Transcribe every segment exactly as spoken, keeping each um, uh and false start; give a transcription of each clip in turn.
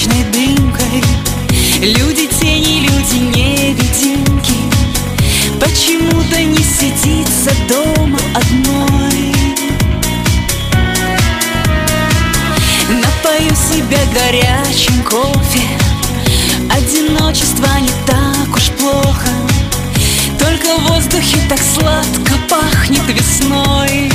табачной дымкой. Люди тени, люди невидимки. Почему-то не сидится дома одной. Напою себя горячим кофе. Одиночество не так уж плохо, только в воздухе так сладко пахнет весной.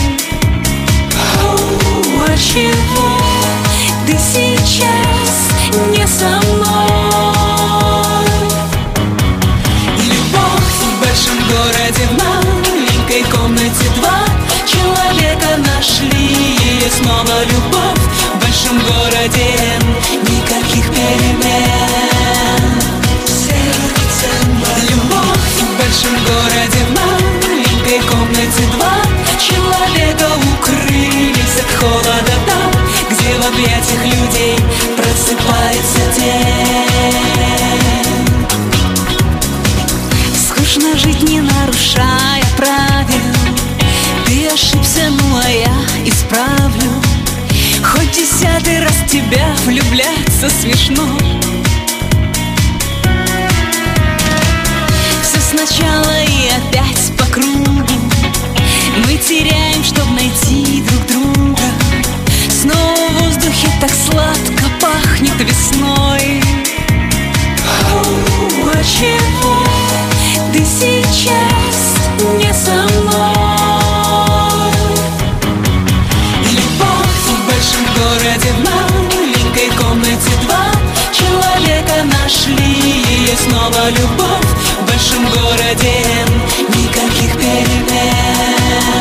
Oh, а чего ты сейчас не со мной? Любовь в большом городе, в маленькой комнате два человека нашли ее снова. Любовь в большом городе, никаких перемен. Любовь в большом городе, в маленькой комнате два человека укрылись от холода там, где в объятиях людей просыпается день. Скучно жить, не нарушая правил. Ты ошибся, ну а я исправлю. Хоть десятый раз в тебя влюбляться смешно. Все сначала и опять по кругу. Мы теряем, чтоб найти друг друга. Снова в воздухе так сладко пахнет весной. Oh, а чего ты сейчас не со мной? Любовь в большом городе, в маленькой комнате два человека нашли ее снова. Любовь в большом городе, никаких перемен.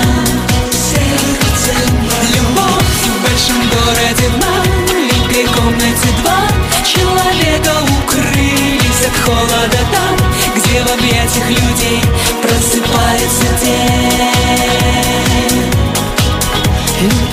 Любовь в большом городе, в маленькой комнате два человека укрылись от холода там, где в объятиях людей просыпается день.